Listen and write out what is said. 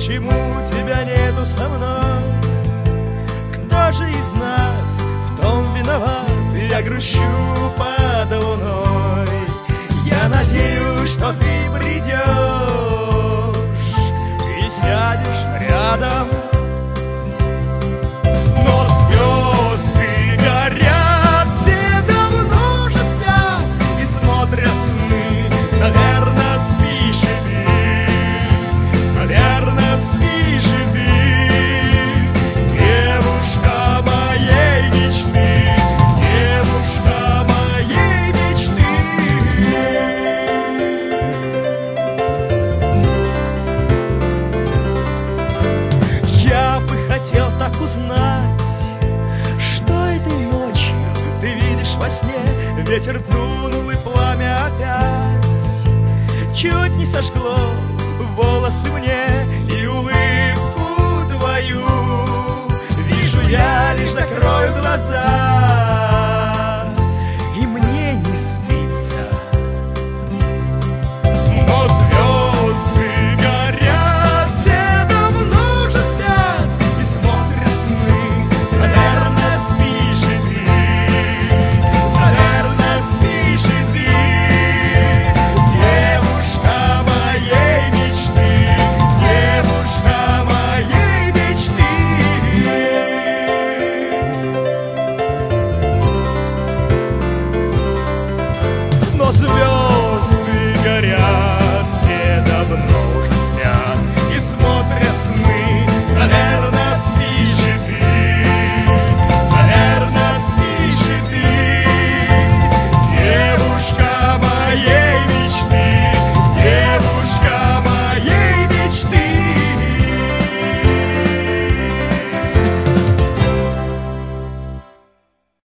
почему тебя нету со мной? Кто же из нас в том виноват? Я грущу под луной. Я надеюсь, что ты придешь и сядешь рядом. Но звезды горят, те давно же спят и смотрят сны. Наверно, спишь и ты, наверно, спишь и ты, девушка моей мечты, девушка моей мечты. Я бы хотел так узнать, что этой ночью ты видишь во сне. Ветер дунул и пламя опять чуть не сожгло волосы мне, и улыбка